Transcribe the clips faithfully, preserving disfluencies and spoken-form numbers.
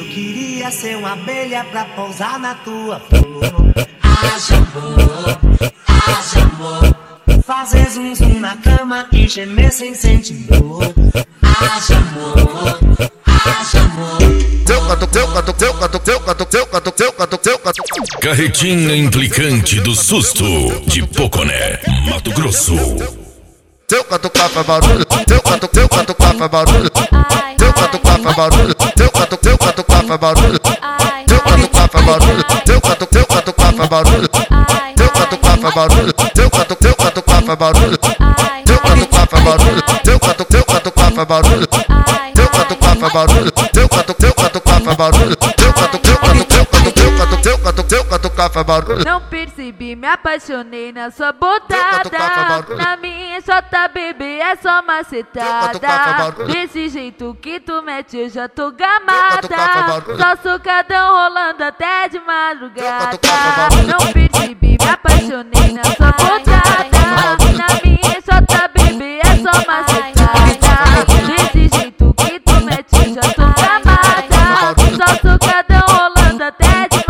queria ser uma abelha pra pousar na tua flor. Haja amor, haja amor. Fazer zum zum na cama e gemer sem sentir dor. Haja amor, haja amor. Carretinha implicante do susto de Poconé, Mato Grosso. Teu catucar faz barulho, teu catu, teu catucar faz barulho, teu catucar faz barulho, teu catu, teu catucar faz barulho, teu catucar faz barulho, teu catu, teu catucar faz barulho, teu catucar faz barulho, teu catu, teu catucar faz barulho, teu catucar faz barulho, teu catu, teu catucar faz barulho, teu catucar faz barulho, teu catu, teu catucar faz barulho, teu catu, teu catu, teu catu, teu catu, teu catu, teu catucar faz barulho. Não percebi, me apaixonei na sua botada. Na minha xota, bebê, é só macetada. Desse jeito que tu mete, eu já tô gamada. Só socadão rolando até de madrugada. Não percebi, me apaixonei na sua botada. Na minha xota, bebê, é só macetada. Desse jeito que tu mete, eu já tô gamada. Só socadão rolando até de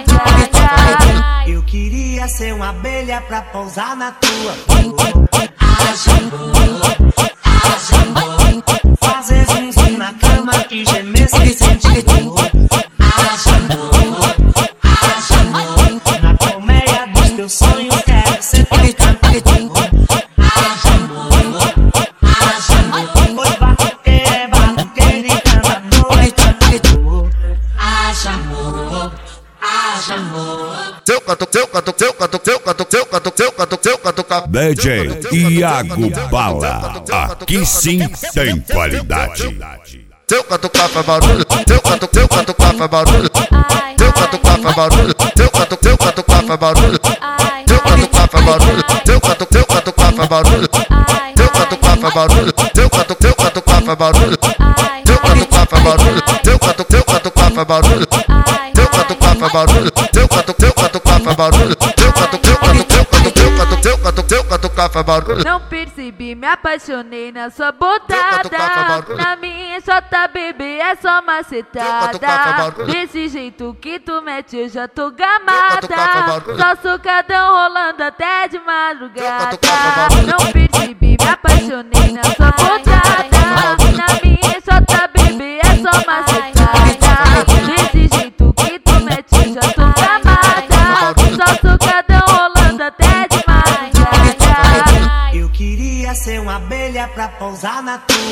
madrugada. Eu queria ser uma abelha pra pousar na tua flor. Haja amor, haja amor. Fazer zum zum na cama e gemer sem sentir dor. Haja amor, haja amor. Na colmeia dos teus sonhos quero ser teu cantador. Haja amor, haja amor. Oi, batuque, batuque de cantador, cantador. Haja amor, haja amor. Teu catu, teu catu, teu catu, teu catu, teu catu, teu catu, teu catucar. D J Iago Bala, aqui sim tem qualidade. Teu catucar faz barulho, teu catu, teu catucar faz barulho, teu catucar faz barulho, teu catu, teu catucar faz barulho, teu catucar faz barulho, teu catu, teu catucar faz barulho, teu catucar faz barulho, teu catu, teu catucar faz barulho, teu catucar faz barulho, teu catu, teu catucar faz barulho, teu catucar faz barulho, teu catu, teu catucar faz barulho, teu catu, teu catu, teu catu, teu catu, teu catu, teu catucar faz barulho. Não percebi, me apaixonei na sua botada. Na minha xota, bebê, é só macetada. Desse jeito que tu mete, eu já tô gamada. Só socadão rolando até de madrugada. Não percebi, me apaixonei na sua botada. Na minha xota, bebê, é só macetada. Desse jeito que tu mete, eu já tô gamada. Só socadão rolando até de madrugada. Eu queria ser uma abelha pra pousar na tua